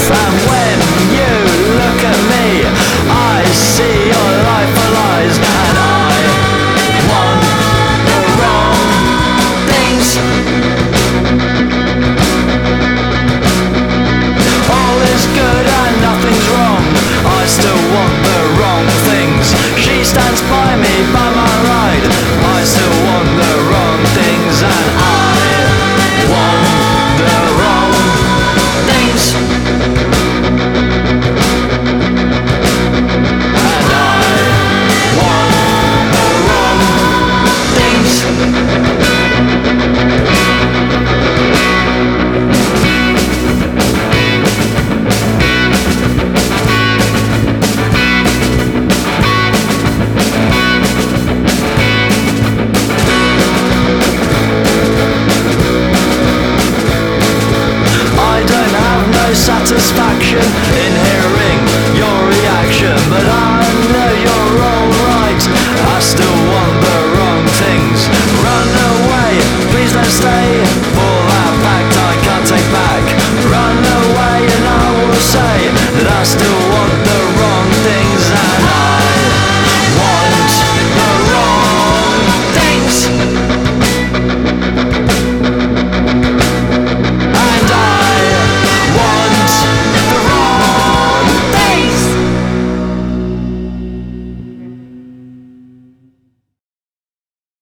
And when you look at me, I see your life for lies, and I want the wrong things. All is good and nothing's wrong, I still want the wrong things. She stands by me, by my ride, I still want the wrong things, and I want the wrong things. And I want the wrong things. Satisfaction in hearing your reaction, but I know you're alright, I still want the wrong things. Run away, please don't stay, all that fact I can't take back. Run away and I will say that I still want the